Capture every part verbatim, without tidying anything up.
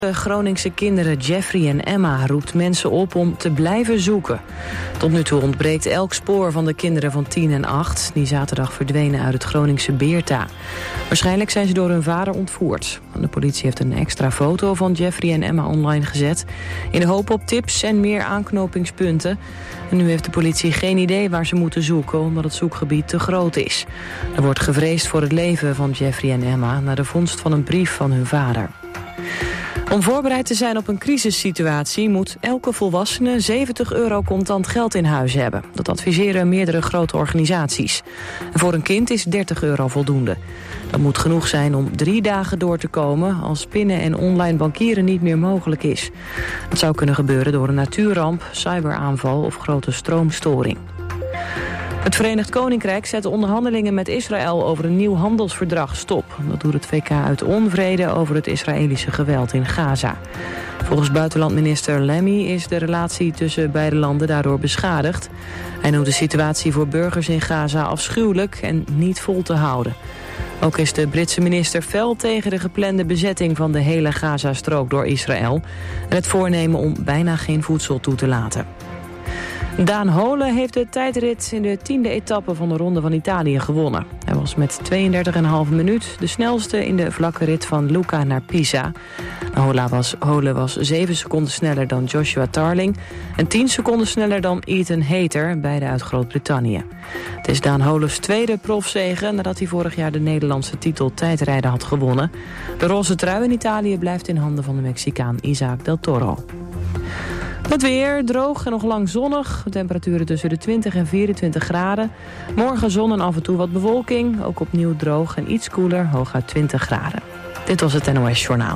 De Groningse kinderen Jeffrey en Emma roept mensen op om te blijven zoeken. Tot nu toe ontbreekt elk spoor van de kinderen van tien en acht... die zaterdag verdwenen uit het Groningse Beerta. Waarschijnlijk zijn ze door hun vader ontvoerd. De politie heeft een extra foto van Jeffrey en Emma online gezet... in de hoop op tips en meer aanknopingspunten. En nu heeft de politie geen idee waar ze moeten zoeken... omdat het zoekgebied te groot is. Er wordt gevreesd voor het leven van Jeffrey en Emma... na de vondst van een brief van hun vader. Om voorbereid te zijn op een crisissituatie moet elke volwassene zeventig euro contant geld in huis hebben. Dat adviseren meerdere grote organisaties. En voor een kind is dertig euro voldoende. Dat moet genoeg zijn om drie dagen door te komen als pinnen en online bankieren niet meer mogelijk is. Dat zou kunnen gebeuren door een natuurramp, cyberaanval of grote stroomstoring. Het Verenigd Koninkrijk zet de onderhandelingen met Israël over een nieuw handelsverdrag stop. Dat doet het V K uit onvrede over het Israëlische geweld in Gaza. Volgens buitenlandminister Lemmy is de relatie tussen beide landen daardoor beschadigd. Hij noemt de situatie voor burgers in Gaza afschuwelijk en niet vol te houden. Ook is de Britse minister fel tegen de geplande bezetting van de hele Gazastrook door Israël en het voornemen om bijna geen voedsel toe te laten. Daan Hole heeft de tijdrit in de tiende etappe van de Ronde van Italië gewonnen. Hij was met tweeëndertig komma vijf minuut de snelste in de vlakke rit van Lucca naar Pisa. Hole was, Hole was zeven seconden sneller dan Joshua Tarling en tien seconden sneller dan Ethan Hayter, beide uit Groot-Brittannië. Het is Daan Hole's tweede profzege nadat hij vorig jaar de Nederlandse titel tijdrijden had gewonnen. De roze trui in Italië blijft in handen van de Mexicaan Isaac del Toro. Het weer, droog en nog lang zonnig. Temperaturen tussen de twintig en vierentwintig graden. Morgen zon en af en toe wat bewolking. Ook opnieuw droog en iets koeler, hooguit twintig graden. Dit was het N O S Journaal.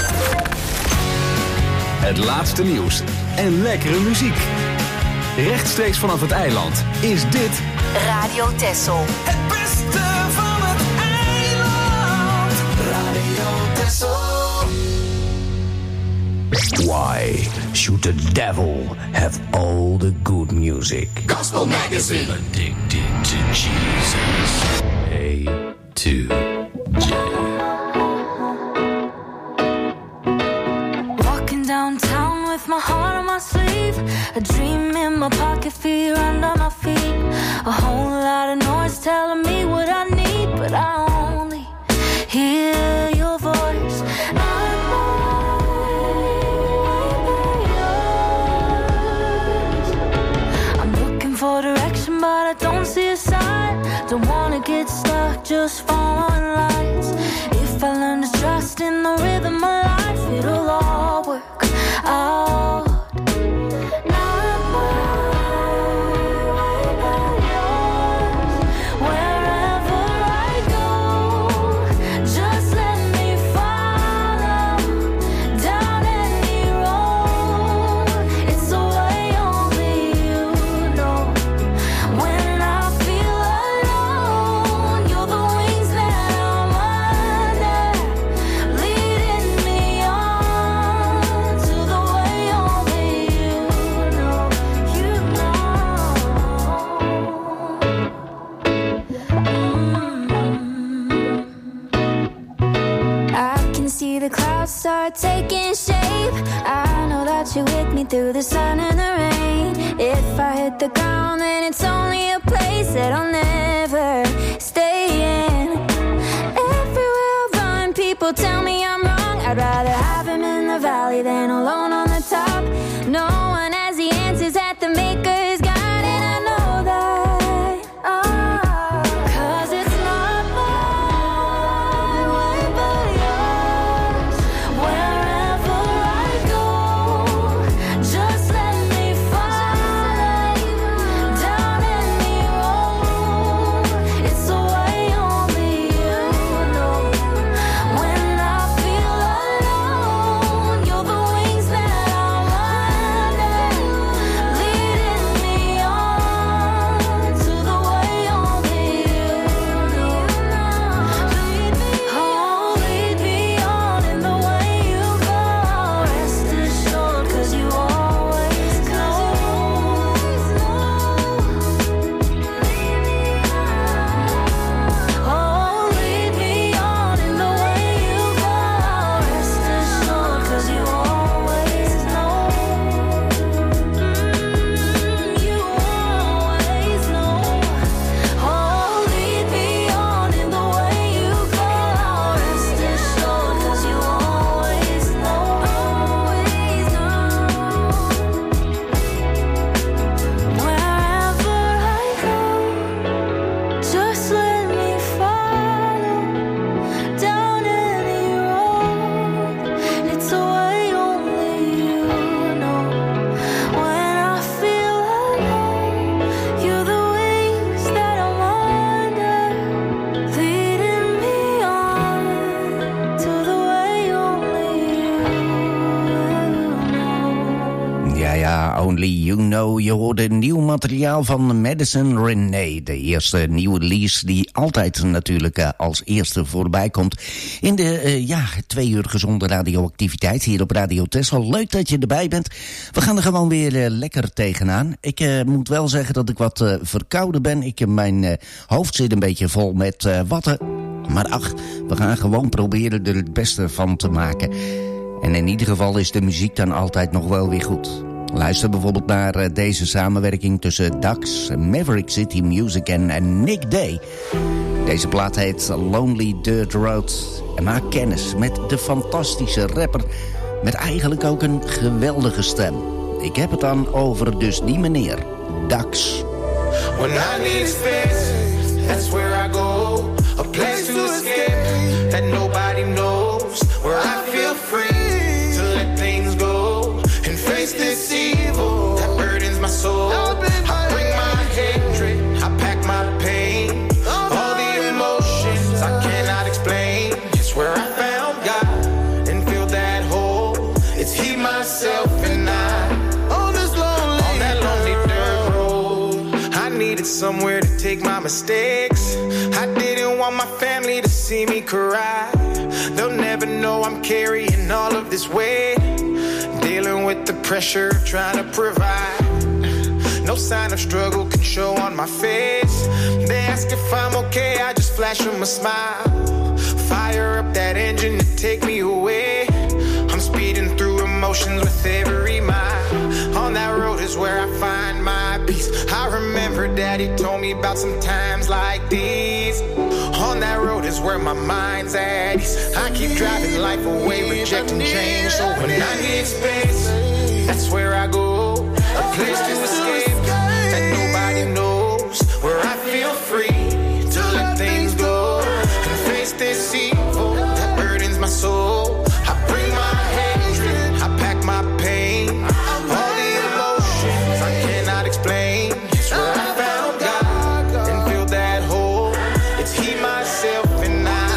Het laatste nieuws en lekkere muziek. Rechtstreeks vanaf het eiland is dit Radio Texel. Het beste van het eiland. Radio Texel. Why should the devil have all the good music? Gospel Magazine. Addicted to Jesus. A to J. Walking downtown with my heart on my sleeve, a dream in my pocket, fear under my feet. A whole lot of noise telling me what I need, but I only hear your voice. For direction, but I don't see a sign. Don't wanna get stuck just following lines. If I learn to trust in the rhythm of life, it'll all work out. Not my way, but yours. Wherever I go, just let me follow down any road. It's the way only you know. When I feel alone, you're the wings that I'm under, leading me on to the way only you know, you know. Mm. I can see the clouds start taking shape. I know that you're with me through the sun and the rain. If I hit the ground, then it's only a place that I'll never stay in. Everywhere I run, people tell me I'm wrong. I'd rather have him in the valley than alone on the top. No one has the answers at the maker's guide, and I know that. Oh, 'cause it's not my way, but yours. Wherever I go, just let me follow down any road. It's the way only you know. When I feel alone, you're the wings that Ja, Only You Know. Je hoorde nieuw materiaal van Madison Renee. De eerste nieuwe release die altijd natuurlijk uh, als eerste voorbij komt. In de uh, ja, twee uur gezonde radioactiviteit hier op Radio Texel. Leuk dat je erbij bent. We gaan er gewoon weer uh, lekker tegenaan. Ik uh, moet wel zeggen dat ik wat uh, verkouden ben. Ik, uh, mijn uh, hoofd zit een beetje vol met uh, watten. Maar ach, we gaan gewoon proberen er het beste van te maken. En in ieder geval is de muziek dan altijd nog wel weer goed. Luister bijvoorbeeld naar uh, deze samenwerking tussen Dax, Maverick City Music en, en Nick Day. Deze plaat heet Lonely Dirt Road. En maak kennis met de fantastische rapper met eigenlijk ook een geweldige stem. Ik heb het dan over dus die meneer, Dax. When I need space, that's where I go. A place to escape that nobody knows. Where I feel free to let things go and face this evil that burdens my soul. I bring my hatred, I pack my pain, all the emotions I cannot explain. It's where I found God and filled that hole. It's He, myself, and I on this lonely, on that lonely dirt road. I needed somewhere to take my mistakes. I didn't want my family to see me cry. They'll never know I'm carrying all of this weight, dealing with the pressure of trying to provide. No sign of struggle can show on my face. They ask if I'm okay, I just flash them a smile. Fire up that engine to take me away. I'm speeding through emotions with every mile. On that road is where I find my peace. I remember Daddy told me about some times like these. On that road is where my mind's at ease. I keep driving life away, rejecting change. So when I need space, that's where I go. A place to escape that nobody knows. Where I feel free to let things go and face this evil that burdens my soul. I bring my hatred, I pack my pain, all the emotions I cannot explain. It's where I found God and filled that hole. It's He, myself, and I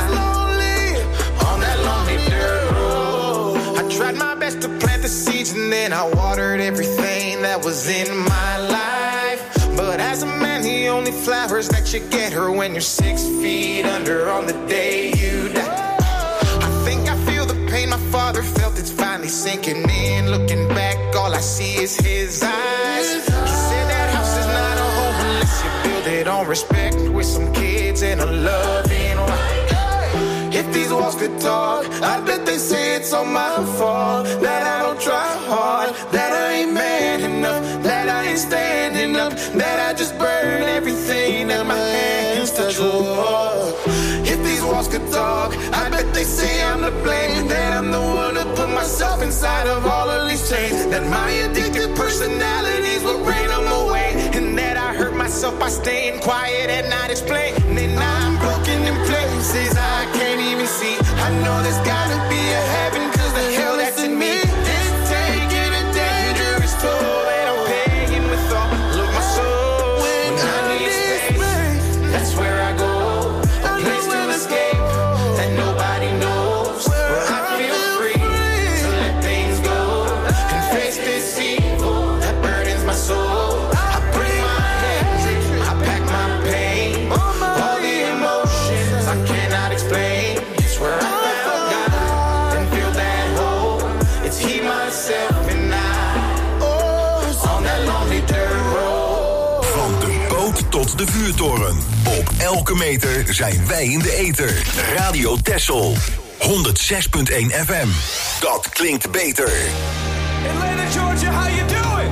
on that lonely dirt road. I tried my best to plant the seeds and then I watered everything that was in my life. But as a man, the only flowers that you get are when you're six feet under on the day you die. I think I feel the pain my father felt, it's finally sinking in. Looking back, all I see is his eyes. He said that house is not a home unless you build it on respect with some kids and a loving wife. If these walls could talk, I bet they say it's all my fault. That I don't try hard, that I ain't man enough, that I ain't standing up, that I just burn everything that my hands touch. Oh, if these walls could talk, I bet they say I'm to blame, that I'm the one who put myself inside of all of these chains, that my addicted personalities will bring them away, and that I hurt myself by staying quiet and not explaining. And I'm broken in places I can't even see. I know there's gotta be a heaven, cause the hell that's in me is taking a dangerous toll, and I'm paying with all of my soul. When I need space, that's where I go. A place to escape that nobody knows. Where I feel free to let things go and face this evil that burdens my soul. I bring my hatred, I pack my pain, all the emotions I cannot explain. It's where I found God and filled that hole. It's He, myself, and I on that lonely dirt road. Van de boot tot de vuurtoren. Op elke meter zijn wij in de ether. Radio Texel. honderd zes punt één F M. Dat klinkt beter. Atlanta, Georgia, how you doing?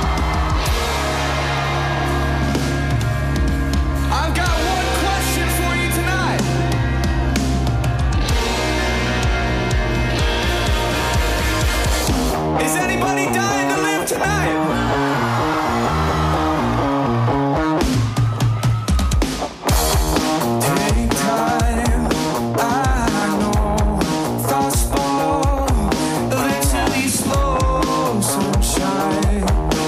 I've got one question for you tonight. Is anybody dying to live tonight? Take time, I know, fast forward, a little slow sunshine.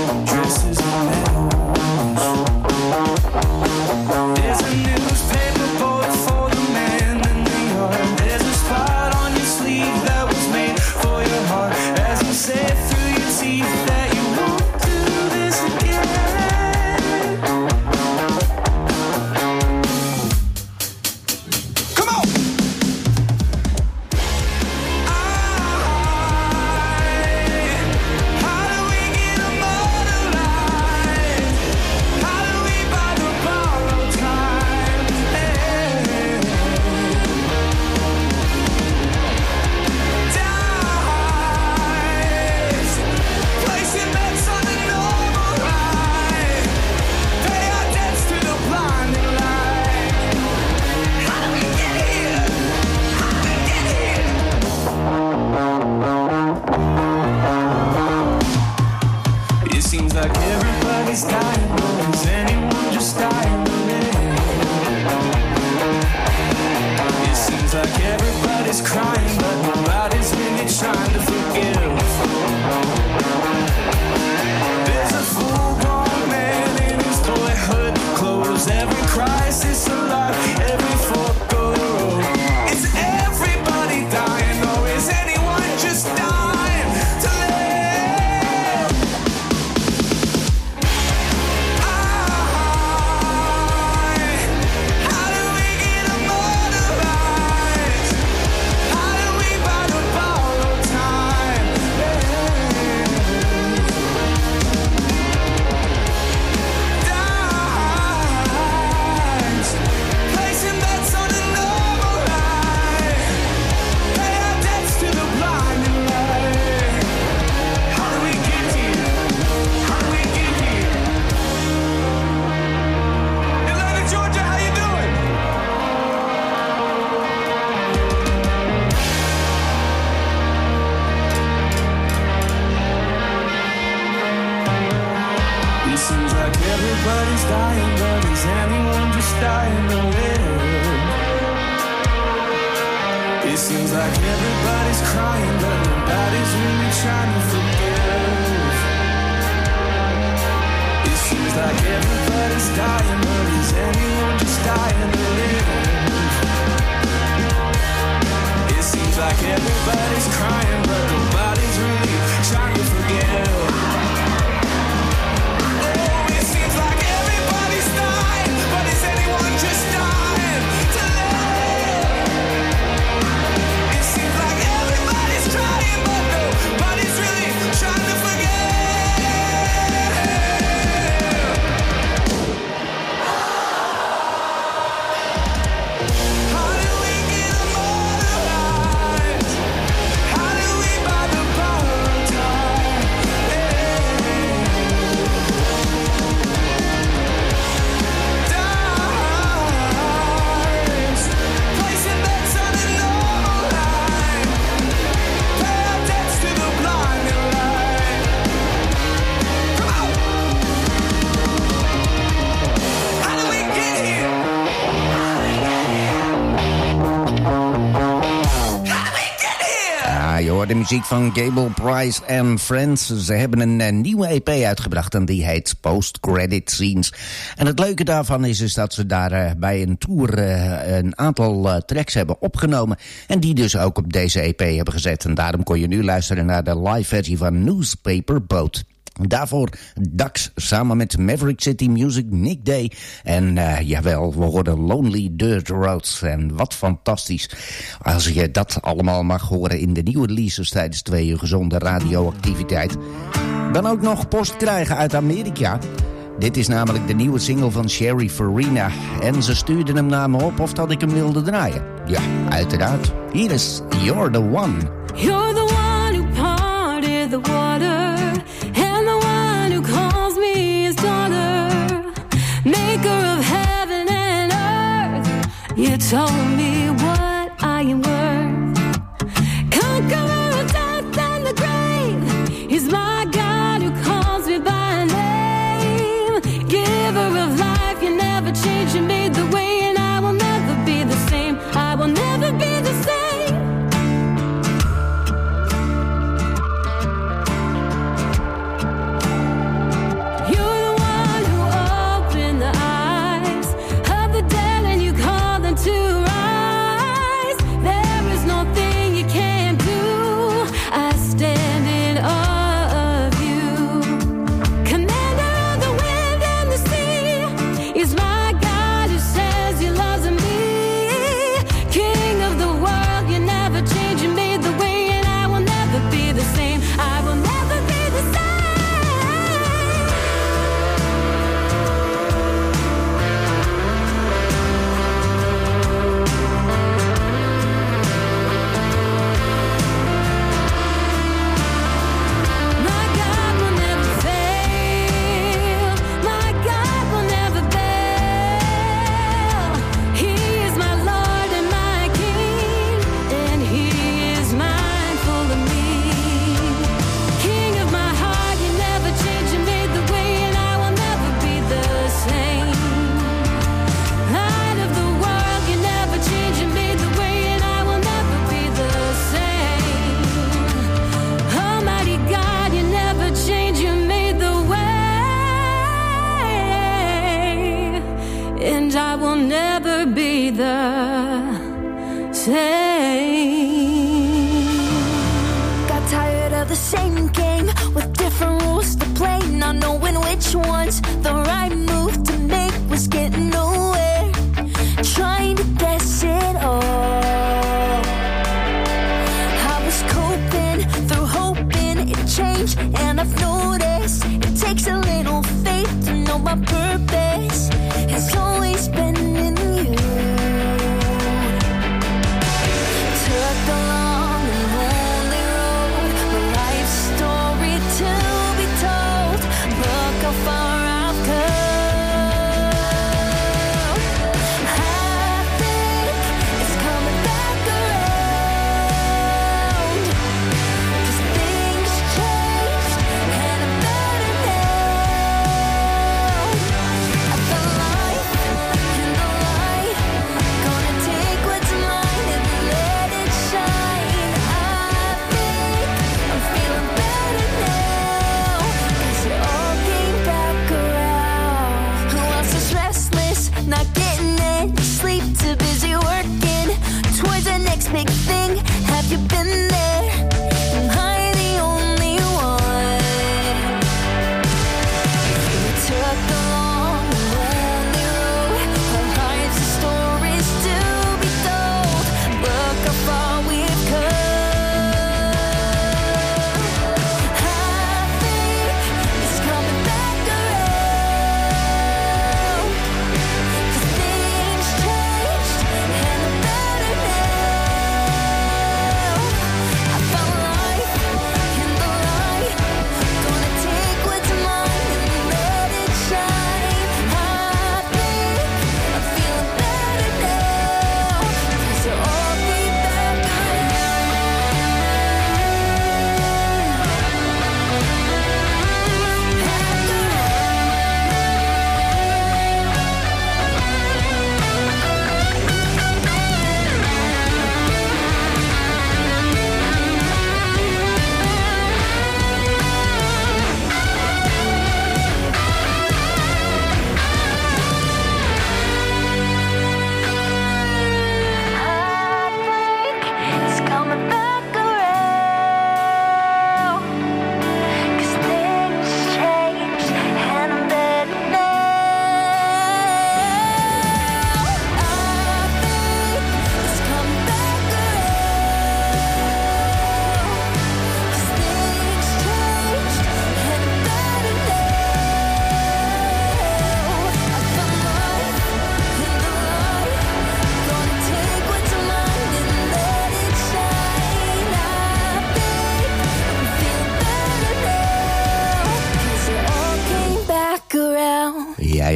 like everybody's dying, but is anyone just dying to live? It seems like everybody's crying, but nobody's really trying to forgive. It seems like everybody's dying, but is anyone just dying to live? It seems like everybody's crying, but nobody's really trying to forgive. Oh, it seems like everybody's dying, but is anyone just dying to live? It seems like everybody's trying, but nobody's really trying to forgive. How do we get immortalized? How do we buy the power of time? Dies, placing bets on an normal line. Pay our debts to the blinding light. Come on. How do we get here? How do we get here? Ja, je hoort de muziek van Gable Price en Friends. Ze hebben een, een nieuwe E P uitgebracht en die heet Post Credit Scenes. En het leuke daarvan is, is dat ze daar uh, bij een tour uh, een aantal uh, tracks hebben opgenomen. En die dus ook op deze E P hebben gezet. En daarom kon je nu luisteren naar de live versie van Newspaper Boat. Daarvoor Dax samen met Maverick City Music, Nick Day. En uh, jawel, we hoorden Lonely Dirt Roads. En wat fantastisch als je dat allemaal mag horen in de nieuwe releases tijdens twee uur gezonde radioactiviteit. Dan ook nog post krijgen uit Amerika. Dit is namelijk de nieuwe single van Sherry Farina. En ze stuurden hem naar me op of dat ik hem wilde draaien. Ja, uiteraard. Hier is You're the One. You're the one who parted the water, and the one who calls me his daughter, maker of heaven and earth. You told me what I am worth. Conqueror of death and the grave is my God who calls me by name. Giver of life, you never changed, you made the way, and I will never be the same. I will never be the same. And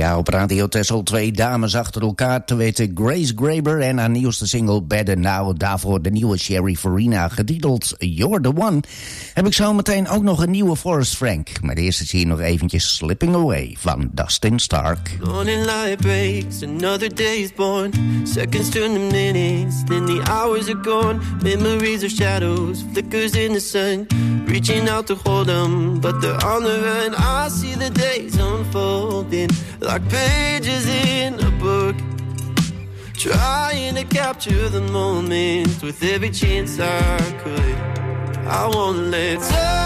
Ja, op Radio Texel twee dames achter elkaar, te weten Grace Graber en haar nieuwste single Better Now. Daarvoor de nieuwe Sherry Farina, getiteld You're the One. Heb ik zo meteen ook nog een nieuwe Forrest Frank. Maar eerst is hier nog eventjes Slipping Away van Dustin Stark. Morning light breaks, another day is born. Seconds turn to minutes, then the hours are gone. Memories are shadows, flickers in the sun. Reaching out to hold them, but they're on the run. I see the days unfolding like pages in a book, trying to capture the moments with every chance I could. I won't let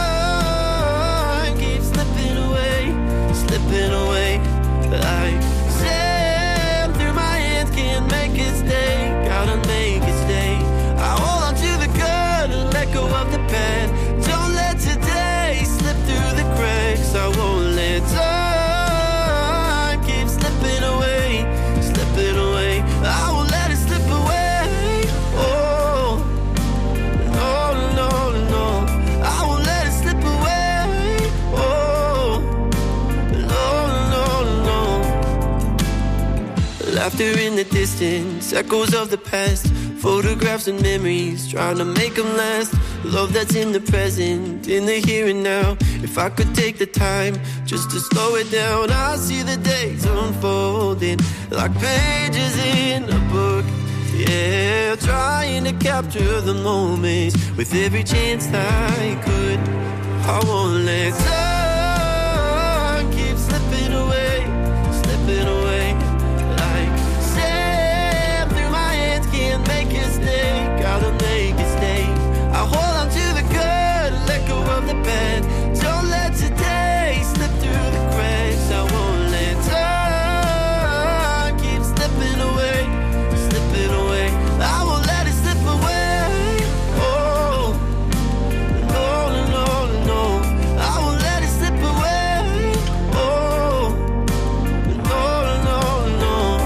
time keep slipping away, slipping away. Like sand through my hands, can't make it stay, gotta make it stay. I hold on to the good and let go of the bad. Don't let today slip through the cracks. I won't let time keep slipping away, slipping away. I won't let it slip away. Oh, no, no, no. I won't let it slip away. Oh, no, no, no. Laughter in the distance, echoes of the past. Photographs and memories, trying to make them last. Love that's in the present, in the here and now. If I could take the time just to slow it down, I see the days unfolding like pages in a book. Yeah, trying to capture the moments with every chance I could. I won't let time keep slipping away, slipping away. Like sand through my hands, can't make it stay, gotta make it stay. I hold on to the good, let go of the bad. Don't let today slip through the cracks. I won't let time keep slipping away, slipping away. I won't let it slip away. Oh, no, no, no. I won't let it slip away. Oh, no, no, no.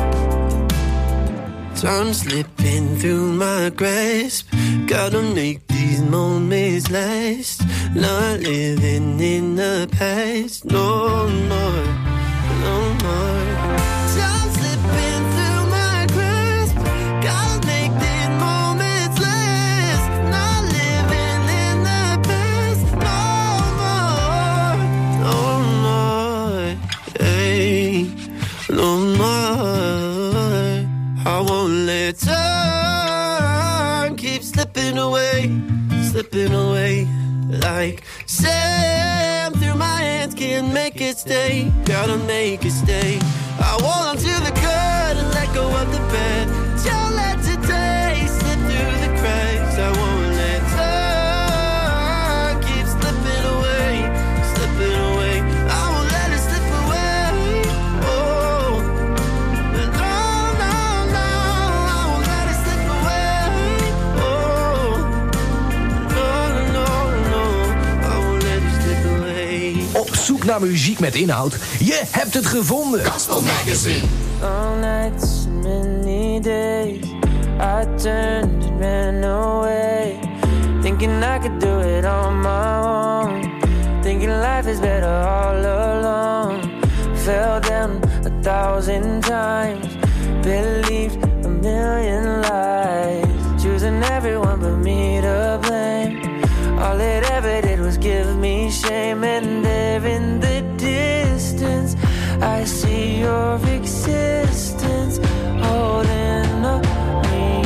Time slipping through my grasp. Gotta make these moments last. Not living in the past. No more, no more. Time slipping through my grasp. Gotta make these moments last. Not living in the past. No more, no more. Hey, no more. I won't let time keep slipping away, slipping away. Like sand through my hands, can't make it stay, gotta make it stay. I hold on to the good and let go of the bad. Don't let today slip through the cracks. I won't let time keep slipping away, slipping away. I won't let it slip away. Oh, no, no, no. I won't let it slip away. Oh, no, no, no. I won't let it slip away. Op zoek naar muziek met inhoud? Je hebt het gevonden. Gospel Magazine. All nights, many days, I turned and ran away, thinking I could do it on my own, thinking life is better all alone. Fell down a thousand times, believed a million lies, choosing everyone but me to blame. All it ever did was give me shame, and there in the distance I see your existence holding a ring.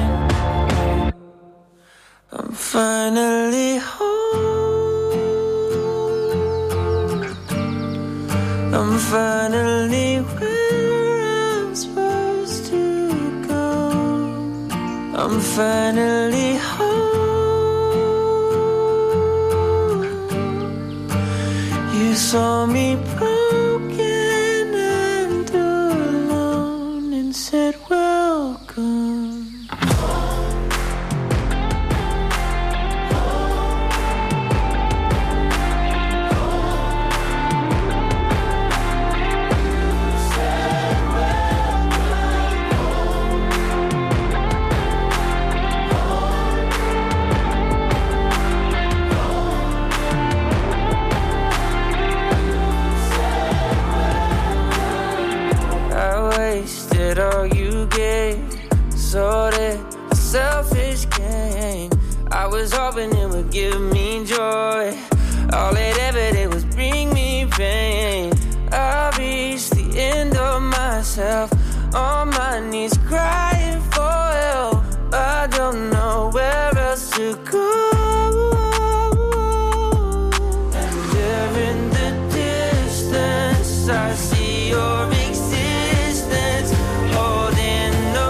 I'm finally home. I'm finally where I'm supposed to go. I'm finally home. You saw me broken and alone and said welcome. I was hoping it would give me joy. All it ever did was bring me pain. I reached the end of myself, on my knees crying for help. I don't know where else to go. And there in the distance I see your existence, holding the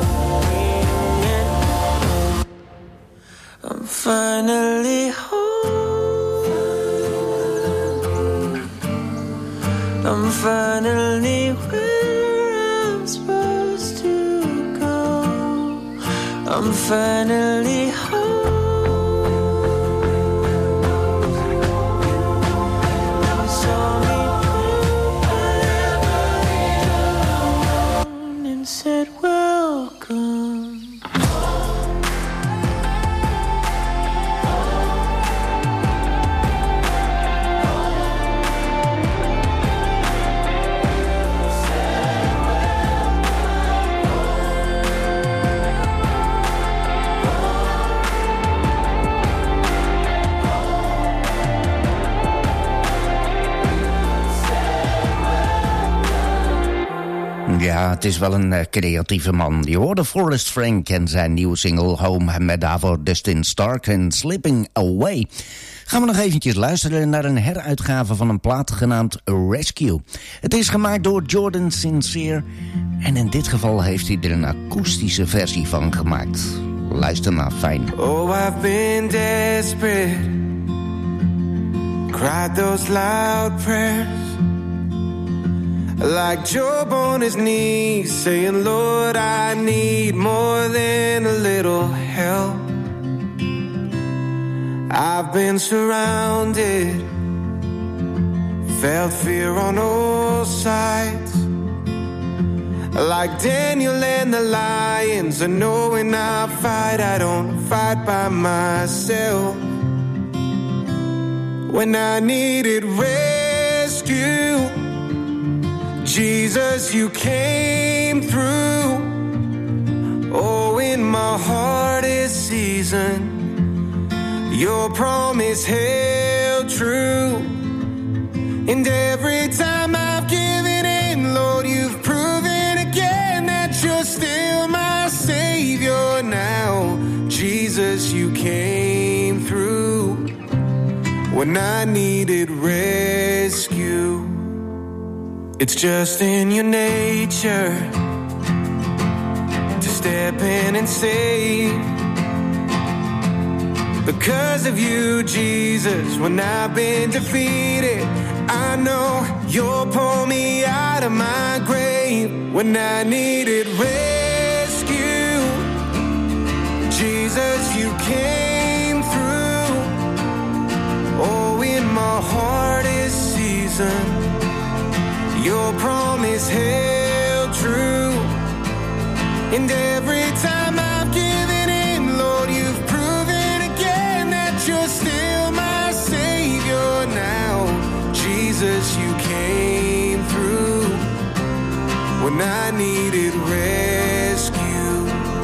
wind. I'm finally home. I'm finally where I'm supposed to go. I'm finally home. You saw me through and said welcome. Ja, het is wel een uh, creatieve man. Je hoorde Forrest Frank en zijn nieuwe single Home met daarvoor Dustin Stark en Slipping Away. Gaan we nog eventjes luisteren naar een heruitgave van een plaat genaamd Rescue. Het is gemaakt door Jordan Sincere en in dit geval heeft hij er een akoestische versie van gemaakt. Luister maar, fijn. Oh, I've been desperate, cried those loud prayers, like Job on his knees, saying, Lord, I need more than a little help. I've been surrounded, felt fear on all sides, like Daniel and the lions, and knowing I fight, I don't fight by myself. When I needed rescue, Jesus, you came through. Oh, in my hardest season, your promise held true. And every time I've given in, Lord, you've proven again that you're still my Savior now. Jesus, you came through when I needed rescue. It's just in your nature to step in and save. Because of you, Jesus, when I've been defeated, I know you'll pull me out of my grave. When I needed rescue, Jesus, you came through. Oh, in my hardest season, your promise held true. And every time I've given in, Lord, you've proven again that you're still my Savior now. Jesus, you came through when I needed rescue.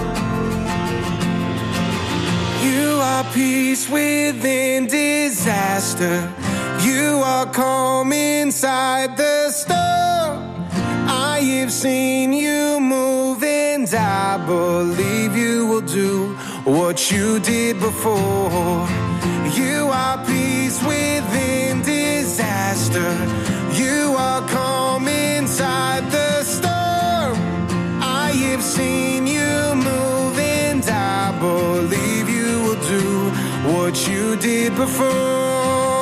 You are peace within disaster. You are calm inside the storm. I have seen you move and I believe you will do what you did before. You are peace within disaster. You are calm inside the storm. I have seen you move and I believe you will do what you did before.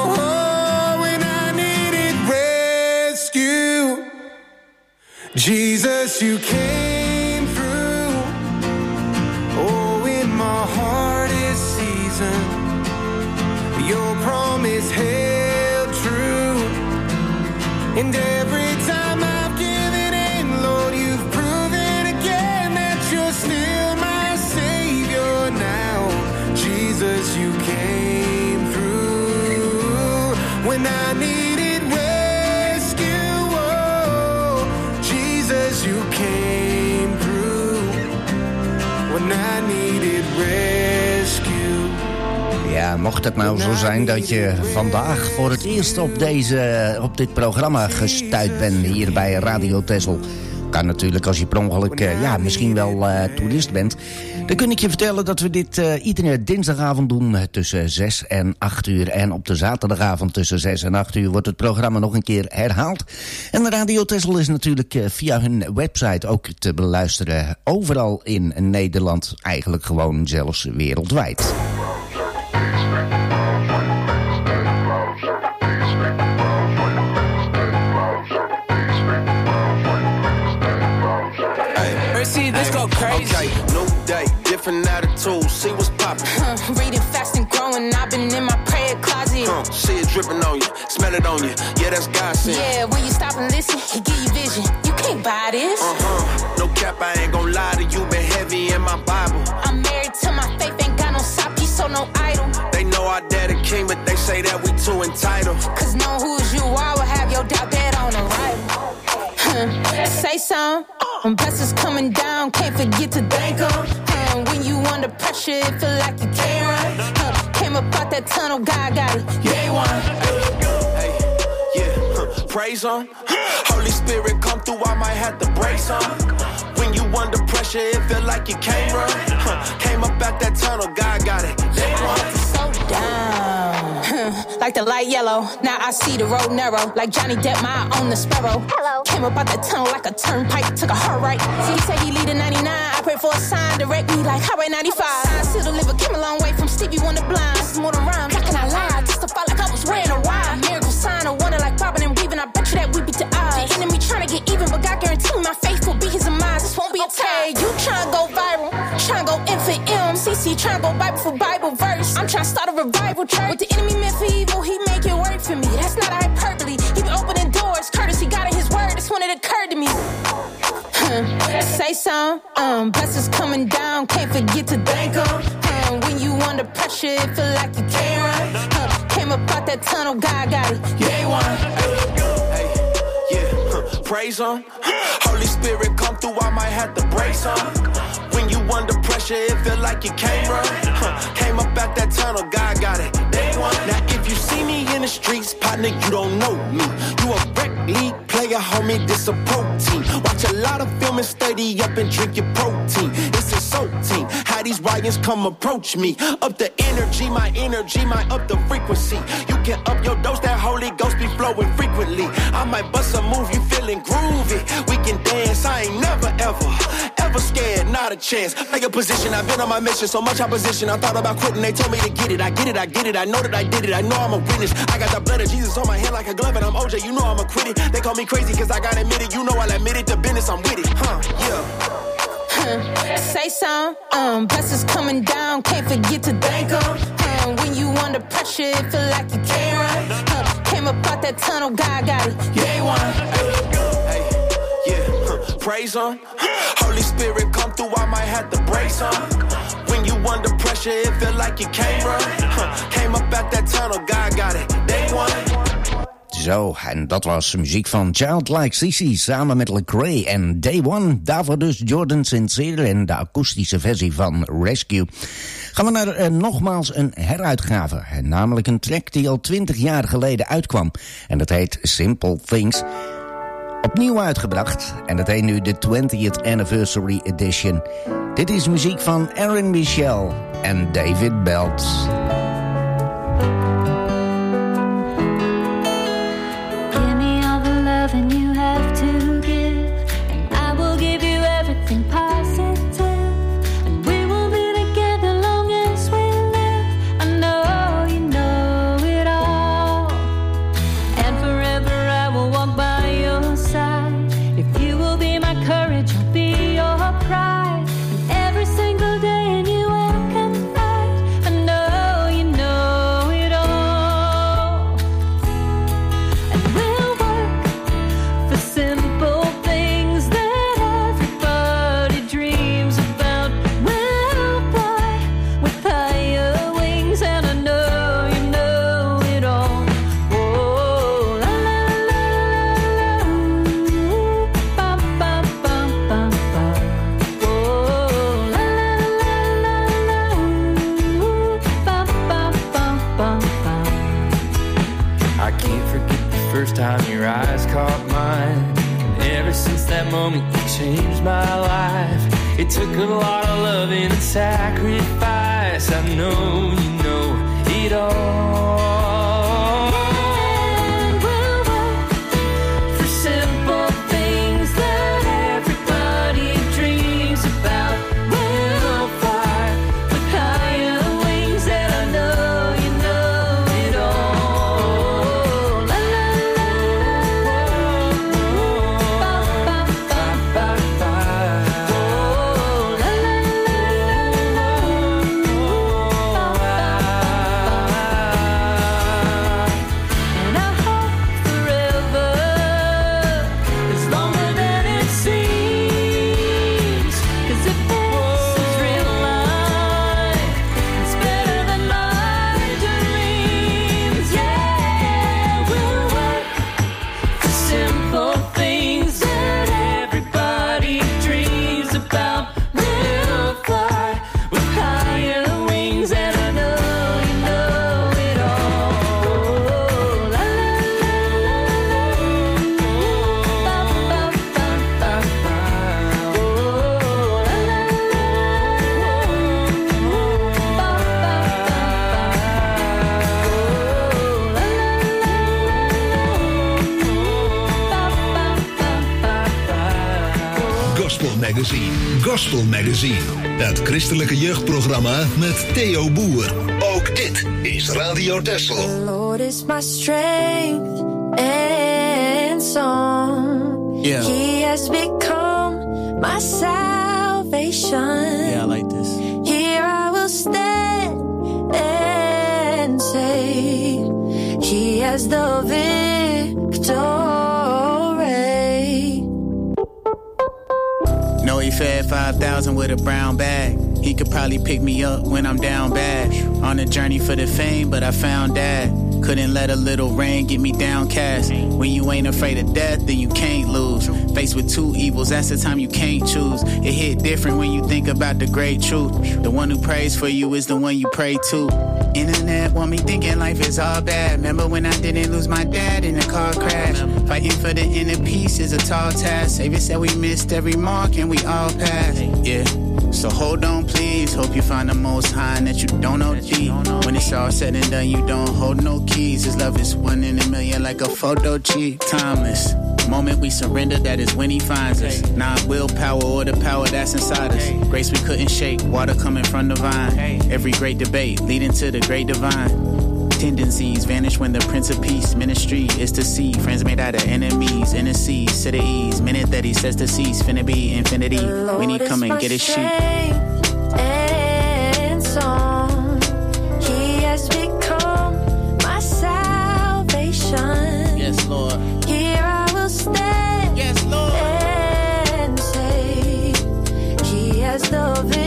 Jesus, you came through. Oh, in my hardest season, your promise held true. And every time I've given in, Lord, you've proven again that you're still my Savior now. Jesus, you came through when I needed rescue. Oh, Jesus, you came through when I needed rescue. Ja, mocht het nou zo zijn dat je vandaag voor het eerst op, deze, op dit programma gestuurd bent hier bij Radio Texel. Kan natuurlijk als je per ongeluk uh, ja, misschien wel uh, toerist bent. Dan kun ik je vertellen dat we dit uh, iedere dinsdagavond doen uh, tussen zes en acht uur. En op de zaterdagavond tussen zes en acht uur wordt het programma nog een keer herhaald. En Radio Texel is natuurlijk uh, via hun website ook te beluisteren. Overal in Nederland, eigenlijk gewoon zelfs wereldwijd. See, this go crazy. Okay, new day, different attitude. See what's poppin'. Huh, reading fast and growing. I've been in my prayer closet. Huh, see it dripping on you, smell it on you. Yeah, that's God sent. Yeah, when you stop and listen, he give you vision. You can't buy this. Uh huh. No cap, I ain't gon' lie to you. Been heavy in my Bible. I'm married to my faith, ain't got no side piece, so no idol. They know our daddy king, but they say that we too entitled. Cause know who is you are will have your doubt that on arrival. Huh, say some. When blessings coming down, can't forget to thank them. Uh, when you under pressure, it feel like you can't run. Uh, came up out that tunnel, God got it. Day one. Hey, yeah, huh, praise him. Holy Spirit come through, I might have to break some. When you under pressure, it feel like you can't run. Huh, came up out that tunnel, God got it. Day one. So down. Like the light yellow, now I see the road narrow. Like Johnny Depp, my eye on the sparrow. Hello. Came up out that tunnel like a turnpike, took a hard right. See, he said he lead a ninety-nine. I pray for a sign, direct me like Highway ninety-five. Sign still deliver, came a long way from Stevie Wonder Blind. This is more than rhyme, how can I lie? Testify like I was wearing a ride. Miracle sign, a wonder like Robin and Weaving. I bet you that we beat the odds. The enemy trying to get even, but God guarantee me my faith will be his demise. This won't be a okay, you trying to go viral, trying to go M for M. C C trying to go Bible for Bible verse. I'm trying to start a revival church. What the enemy meant for evil, he make it work for me. That's not hyperbole. He been opening doors, courtesy God in his word. That's when it occurred to me. Huh, say some. Um, blessings coming down, can't forget to thank him. Um, when you under pressure, it feel like you can't run. Huh, came up out that tunnel, God got it. Day one. Hey, yeah, huh, praise him. Holy Spirit come through, I might have to break some. When you under pressure, it feel like you can't run. Huh, came up out that tunnel, God got it. Day one. Now if you see me in the streets, partner, you don't know me. You a rec league player, homie, this a protein. Watch a lot of film and study up and drink your protein. It's a soul team. How these Ryans come approach me. Up the energy, my energy, my up the frequency. You can up your dose, that Holy Ghost be flowing frequently. I might bust a move, you feeling groovy. We can dance, I ain't never ever, ever scared, not a chance. Like a position, I've been on my mission, so much opposition. I thought about quitting, they told me to get it. I get it, I get it, I know that I did it. I know I'm a witness. I got the blood of Jesus on my hand like a glove, and I'm O J, you know I'm a quit it. They call me crazy cause I got admitted. You know I'll admit it, the business, I'm with it. Huh, yeah. Huh, say some. Um, blessings coming down, can't forget to thank him. Um, when you under pressure, it feel like you can't run. Huh, came up out that tunnel, God got it. Day one. Hey, yeah, huh, praise him. Holy Spirit come through, I might have to break some. When you under pressure, it feel like you can't run. Huh, came up out that tunnel, God got it. Day one. Zo, en dat was muziek van Childlike Sissy samen met Lecrae en Day One. Daarvoor dus Jordan Sincere en de akoestische versie van Rescue. Gaan we naar uh, nogmaals een heruitgave. Namelijk een track die al twintig jaar geleden uitkwam. En dat heet Simple Things. Opnieuw uitgebracht. En dat heet nu de twentieth Anniversary Edition. Dit is muziek van Aaron Michel en David Belt. And you have to give, and I will give you everything positive, and we will be together long as we live. I know you know it all, and forever I will walk by your side. If you will be my courage, I'll be your pride, and every single day in you I can fight. I know can't forget the first time your eyes caught mine. And ever since that moment, you changed my life. It took a lot of loving and sacrifice. I know you know it all. Gospel Magazine, het christelijke jeugdprogramma met Theo Boer. Ook dit is Radio Texel. The Lord is my strength and song. Yeah. He has become my salvation. Yeah, I like this. Here I will stand and say, He has the victory. Know he fed five thousand with a brown bag. He could probably pick me up when I'm down bad. On a journey for the fame, but I found Dad. Couldn't let a little rain get me downcast. When you ain't afraid of death, then you can't lose. Faced with two evils, that's the time you can't choose. It hit different when you think about the great truth. The one who prays for you is the one you pray to. Internet want me thinking life is all bad. Remember when I didn't lose my dad in a car crash? Fighting for the inner peace is a tall task. Savior said we missed every mark and we all passed. Yeah. So hold on, please. Hope you find the most high and that you don't O D. When it's all said and done, you don't hold no keys. His love is one in a million like a photo G. Timeless. Moment we surrender, that is when he finds us. Not willpower or the power that's inside us. Grace we couldn't shake, water coming from the vine. Every great debate leading to the great divine. Tendencies vanish when the Prince of Peace ministry is to see. Friends made out of enemies, intercedes to the ease. Minute that he says to cease, finna be infinity. When he come and get his sheep. And song. He has become my salvation. Yes, Lord. Here I will stand. Yes, Lord. And say, He has the victory.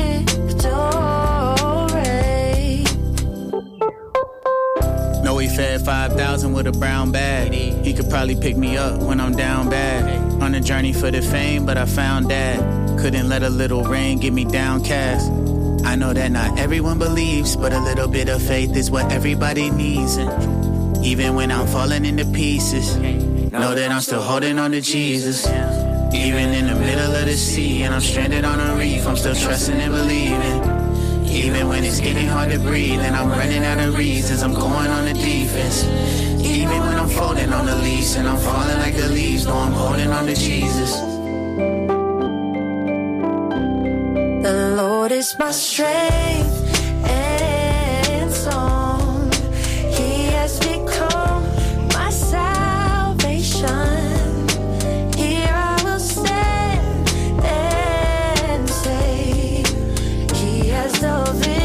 Know he fed five thousand with a brown bag. He could probably pick me up when I'm down bad. On a journey for the fame, but I found Dad. Couldn't let a little rain get me downcast. I know that not everyone believes, but a little bit of faith is what everybody needs. And even when I'm falling into pieces, know that I'm still holding on to Jesus. Even in the middle of the sea and I'm stranded on a reef, I'm still trusting and believing. Even when it's getting hard to breathe and I'm running out of reasons, I'm going on the defense. Even when I'm folding on the leaves and I'm falling like the leaves, know I'm holding on to Jesus. The Lord is my strength and song. He has become my salvation. Here I will stand and say, He has the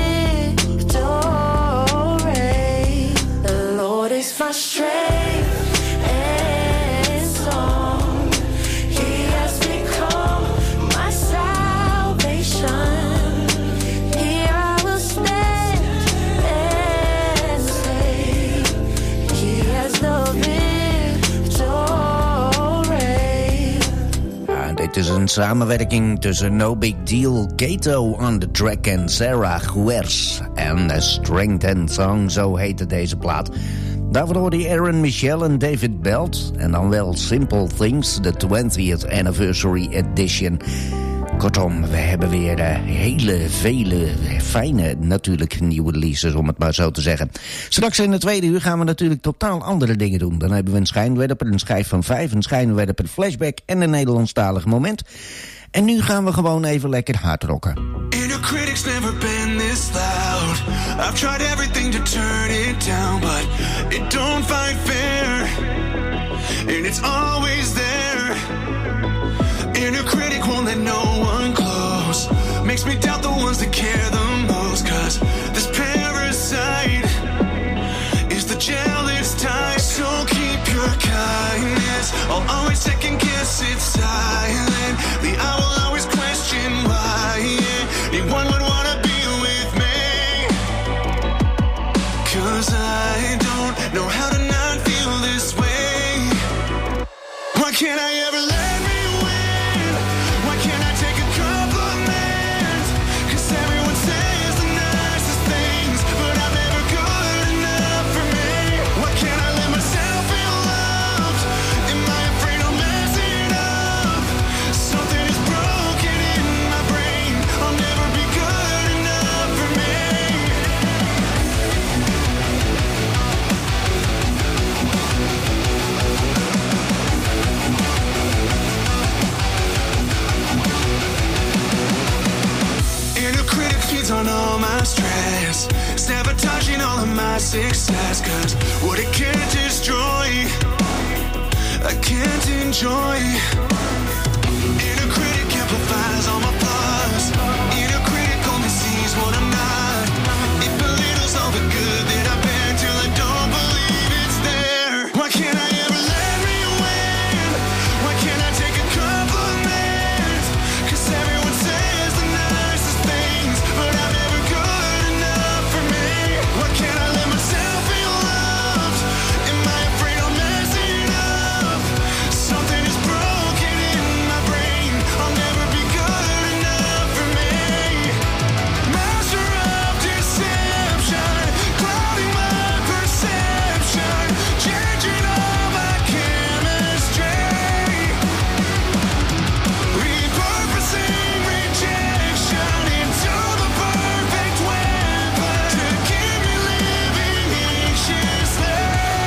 victory. The Lord is my strength and song. He has become my salvation. Here I will stand and say, He has the victory. Ja, dit is een samenwerking tussen No Big Deal, Kato on the track en Sarah Guers. En Strength and Song, zo heette deze plaat. Daarvoor hoorde je Aaron Michel en David Belt. En dan wel Simple Things, de twentieth Anniversary Edition. Kortom, we hebben weer uh, hele, vele, fijne, natuurlijk nieuwe releases, om het maar zo te zeggen. Straks in de tweede uur gaan we natuurlijk totaal andere dingen doen. Dan hebben we een schijnwerper, een schijf van vijf, een schijnwerper, flashback en een Nederlandstalig moment. En nu gaan we gewoon even lekker hard rocken. Inner critic's never been this loud. I've tried everything to turn it down, but it don't fight fair. And it's always there. Inner critic won't let no one close. Makes me doubt the ones that care the most. Cause this parasite is the jealous type. So keep your kindness. I'll always second guess it silently. I will always question why anyone would wanna be with me. Cause I don't know how to not feel this way. Why can't I ever let me win? Why can't I take a compliment? Cause everyone says the nicest things, but I'm never good enough for me. Why can't I let myself feel loved? Am I afraid I'll mess it up? Something is broken in my brain. I'll never be good enough for me. Inner critic feeds on all my stress, sabotaging all of my success. Cause what it can't destroy, I can't enjoy. Inner critic amplifies all my flaws. Inner critic only sees what I'm not. It belittles all the good that I've been till I don't believe it's there. Why can't I ever let me win? Why can't I take a compliment? Cause everyone says the nicest things, but I'm never good enough for me. Why can't I let myself feel loved? Am I afraid I'll mess it up? Something is broken in my brain. I'll never be good enough for me. Master of deception, clouding my perception, changing all my chemistry, repurposing rejection into the perfect weapon to keep me living anxiously,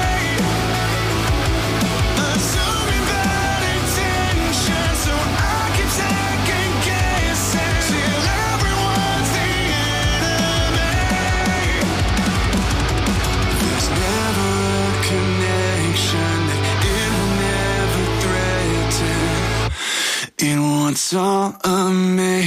assuming bad intentions so I can second guess it till everyone's the enemy. There's never a connection that it will never threaten. It wants all of me.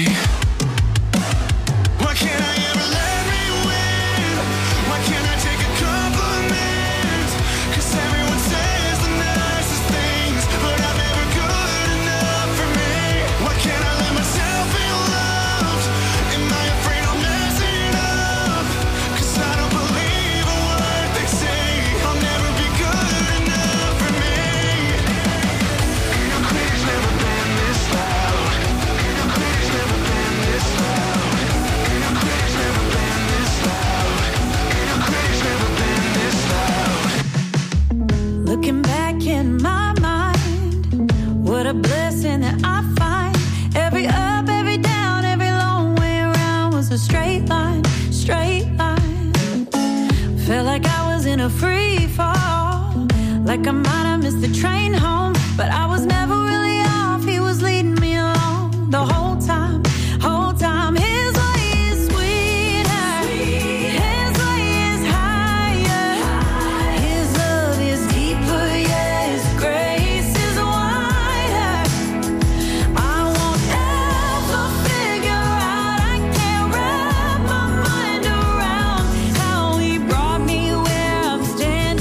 Why can't I ever let me win? Why can't I take a compliment? Cause everyone says the nicest things, but I'm never good enough for me. Why can't I let myself feel loved? Am I afraid I'll mess it up? Cause I don't believe a word they say. I'll never be good enough for me. Inner critic's never been this loud. Inner critic's never been this loud. Inner critic's never been this loud. Inner critic's never been this loud. Looking back in my mind, what a blessing that I find. Every up, every down, every long way around was a straight line, straight line. Felt like I was in a free fall, like I might have missed the train home, but I was never really off. He was leading me along the whole time, whole time. His way is sweeter, his way is higher, his love is deeper, yeah, his grace is wider. I won't ever figure out, I can't wrap my mind around how he brought me where I'm standing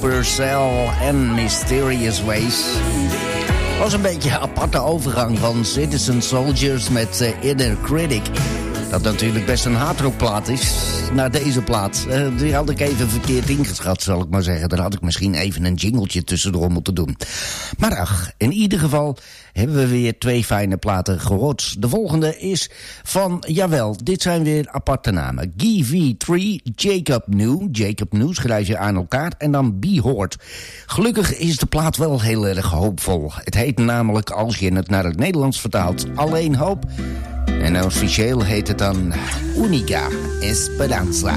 Supercell en Mysterious Ways. Was een beetje een aparte overgang van Citizen Soldiers met uh, Inner Critic. Dat natuurlijk best een hardrockplaat is, naar deze plaat. Uh, die had ik even verkeerd ingeschat, zal ik maar zeggen. Daar had ik misschien even een jingletje tussendoor moeten doen. Maar ach, in ieder geval hebben we weer twee fijne platen gehoord. De volgende is van, jawel, dit zijn weer aparte namen. G V drie, Jacob New. Jacob New schrijf je aan elkaar en dan B-Hort. Gelukkig is de plaat wel heel erg hoopvol. Het heet namelijk, als je het naar het Nederlands vertaalt, Alleen Hoop. En officieel heet het dan Única Esperanza.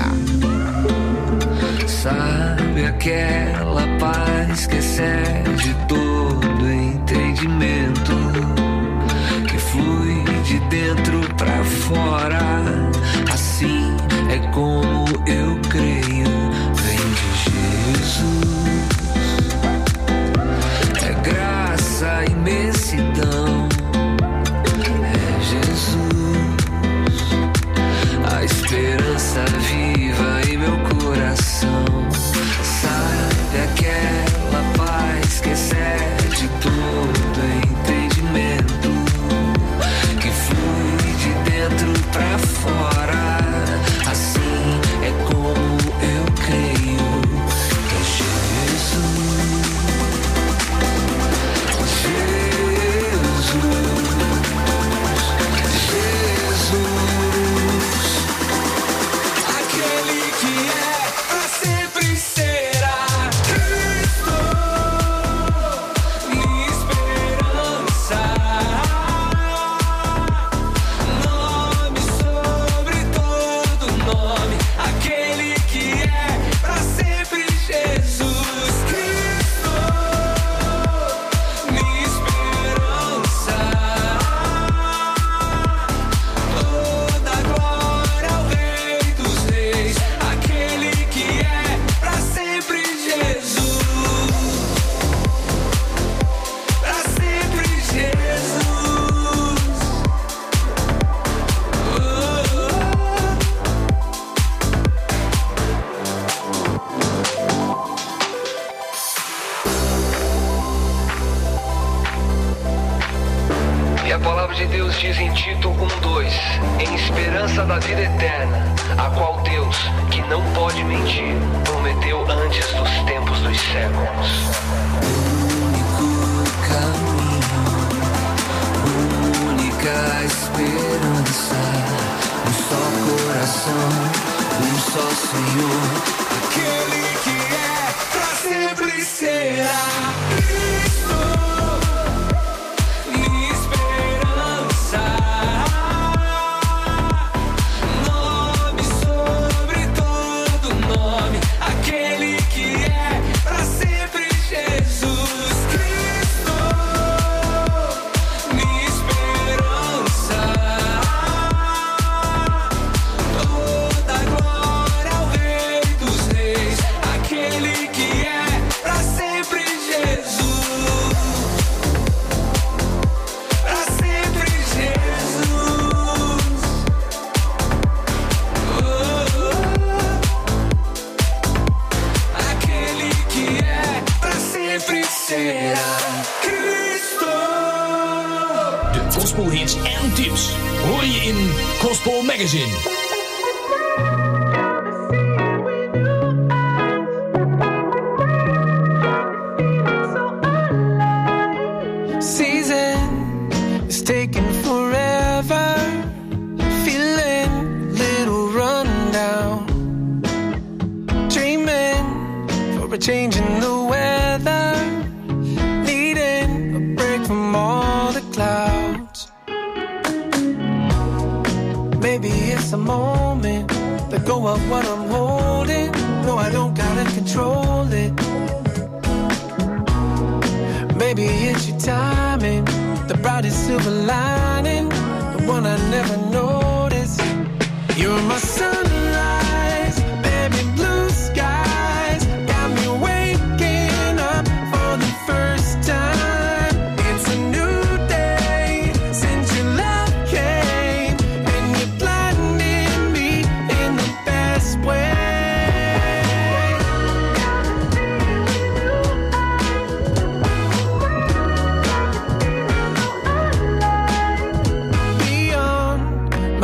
Sabe aquela paz que excede todo entendimento, que flui de dentro pra fora. Assim é como eu creio, vem de Jesus. É graça, imensidão. A esperança viva em meu coração. Sabe aquela paz que excede todo entendimento, que flui de dentro pra fora. Assim é como eu creio que é Jesus. Jesus.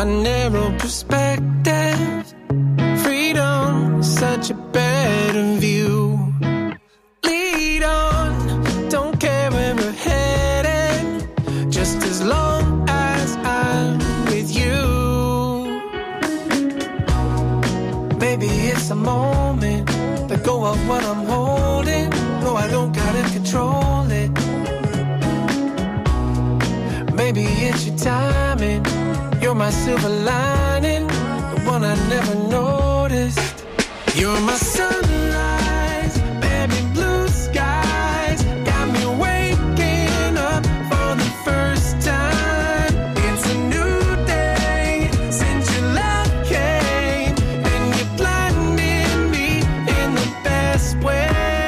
my narrow perspective. Freedom is such a better view. Lead on, don't care where we're headed, just as long as I'm with you. Maybe it's a moment, let go of what I'm holding. No, I don't gotta control it. Maybe it's your timing, you're my silver lining, the one I never noticed. You're my sunrise, baby, blue skies, got me waking up for the first time. It's a new day since your love came, and you're blinding me in the best way.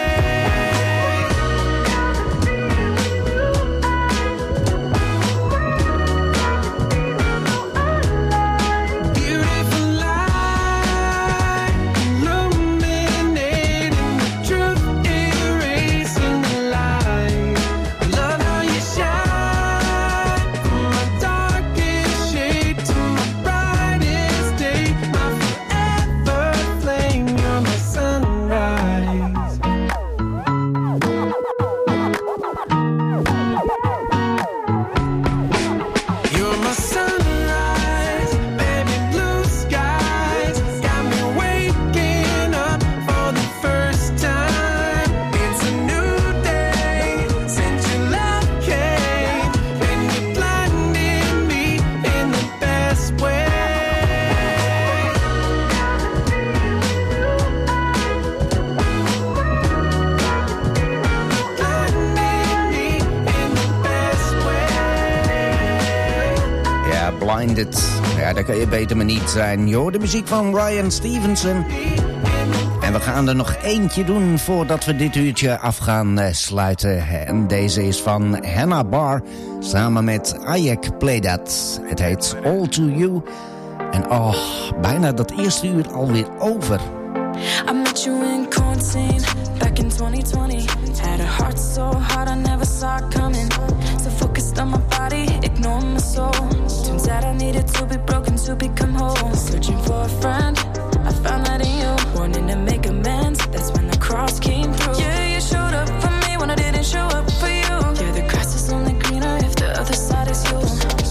Ja, daar kan je beter maar niet zijn. Je hoort de muziek van Ryan Stevenson. En we gaan er nog eentje doen voordat we dit uurtje af gaan uh, sluiten. En deze is van Hannah Barr samen met Ayek Play That. Het heet All To You. En oh, bijna dat eerste uur alweer over. I met you in quarantine back in twenty twenty. Had a heart so hard I never saw it coming. So focused on my body, ignoring my soul. Turns out I needed to be broken to become whole. Searching for a friend, I found that in you. Wanting to make amends, that's when the cross came through. Yeah, you showed up for me when I didn't show up for you. Yeah, the grass is only greener if the other side is you.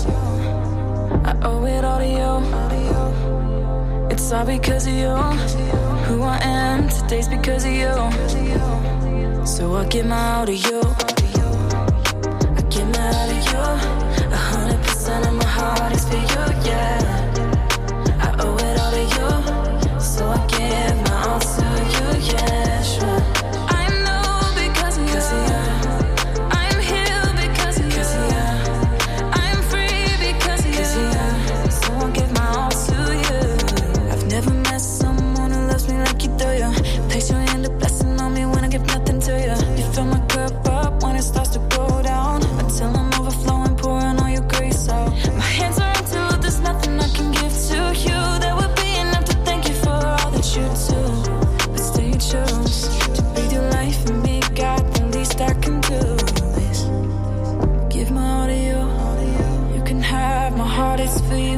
I owe it all to you. It's all because of you. Who I am today's because of you. So I give my all to you. I give my all to you. A hundred percent of my heart is for you, yeah. I owe it all to you. So I give my all to you, yeah, sure. I know because of you. I'm healed because of you. I'm free because of you. So I give my all to you. I've never met someone who loves me like you do, you. Place your hand a blessing on me when I give nothing to you. You fill my cup up when it starts to go down. Until I'm overflowing, pouring all your grace out. My hands are empty, there's nothing I can give to you. That would be enough to thank you for all that you do. But still you chose to breathe your life in me, God. The least I can do is give my all to you. You can have my heart, it's for you,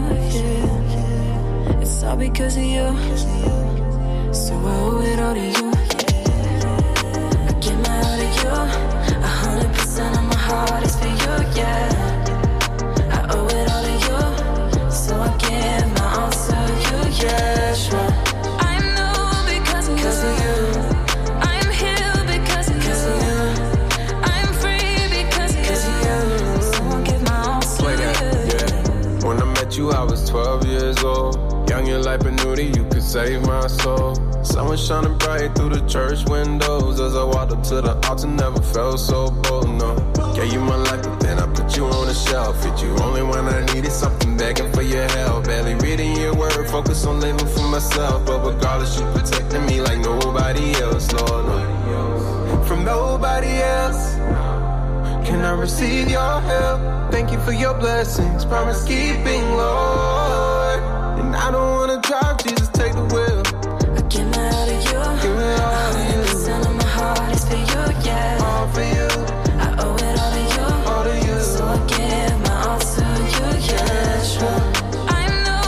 yeah. It's all because of you. So I owe it all to you. I give my all to you. A hundred percent of my heart is for you, yeah. I owe it all to you. So I give my all to you, yeah, sure. I know because of you. I'm healed because of you. I'm free because of you. So I give my all to you. When I met you, I was twelve years old. Young and life, but knew that you could save my soul. Sun was shining bright through the church windows. As I walked up to the altar, never felt so bold, no. Gave you my life, but then I put you on the shelf. Hit you only when I needed something, begging for your help. Barely reading your word, focus on living for myself. But regardless, you protected me like nobody else, Lord, no. From nobody else can I receive your help. Thank you for your blessings, promise keeping, Lord. And I don't wanna drive, Jesus, take the wheel. I give my all to you. Give it all to you. one hundred percent of my heart is for you, yeah. All for you. I owe it all to you. All to you. So I give my all to you, yeah, sure. I know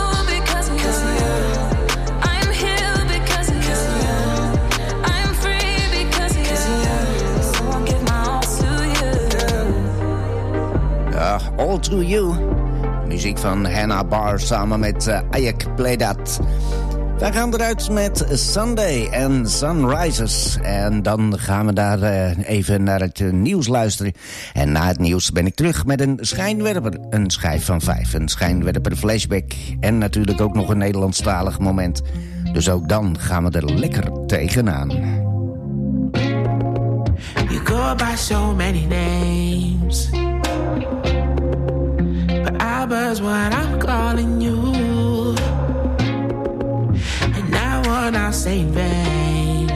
Uh, All To You. Muziek van Hannah Barr samen met uh, Ayek Pledat. Wij gaan eruit met Sunday en Sunrises. En dan gaan we daar uh, even naar het uh, nieuws luisteren. En na het nieuws ben ik terug met een schijnwerper. Een schijf van vijf, een schijnwerper flashback. En natuurlijk ook nog een Nederlandstalig moment. Dus ook dan gaan we er lekker tegenaan. You go by so many names, but Alba's what I'm calling you. And now what I'll say in vain.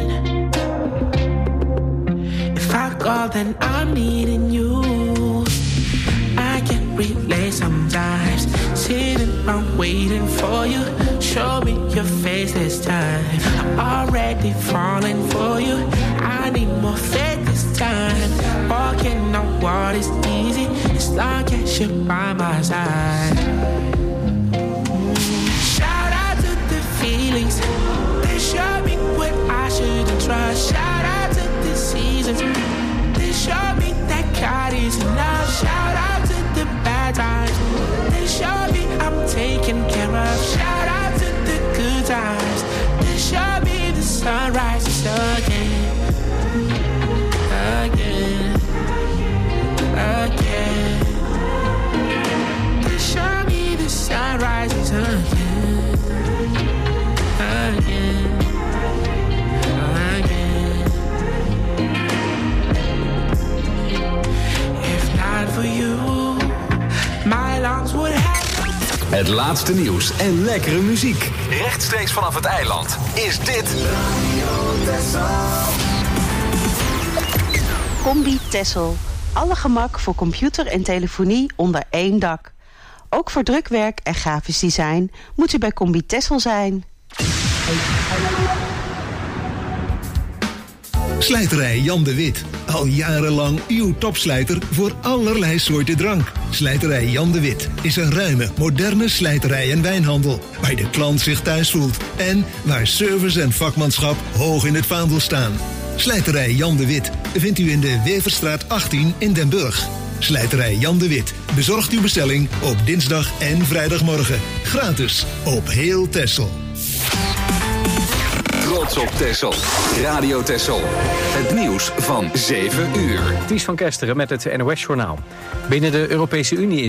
If I call, then I'm needing you. I can relate sometimes, sitting around waiting for you. Show me your face this time. I'm already falling for you. I need more faith this time. Walking on water is easy as long as you're by my side. Shout out to the feelings. They show me what I shouldn't trust. Shout out to the seasons. They show me that God is enough. Shout out to the bad times. They show me I'm taken care of. Shout out to the good times. They show me the sunrises again. Again, again. They show me the sunrises again, again, again. If not for you, my lungs would have. Het laatste nieuws en lekkere muziek. Rechtstreeks vanaf het eiland is dit Combi Tessel. Alle gemak voor computer en telefonie onder één dak. Ook voor drukwerk en grafisch design moet u bij Combi Tessel zijn. Slijterij Jan de Wit. Al jarenlang uw topslijter voor allerlei soorten drank. Slijterij Jan de Wit is een ruime, moderne slijterij en wijnhandel. Waar de klant zich thuis voelt. En waar service en vakmanschap hoog in het vaandel staan. Slijterij Jan de Wit vindt u in de Weverstraat achttien in Den Burg. Slijterij Jan de Wit bezorgt uw bestelling op dinsdag en vrijdagmorgen. Gratis op heel Texel. Trots op Texel. Radio Texel. Het nieuws van zeven uur. Ties van Kesteren met het N O S-journaal. Binnen de Europese Unie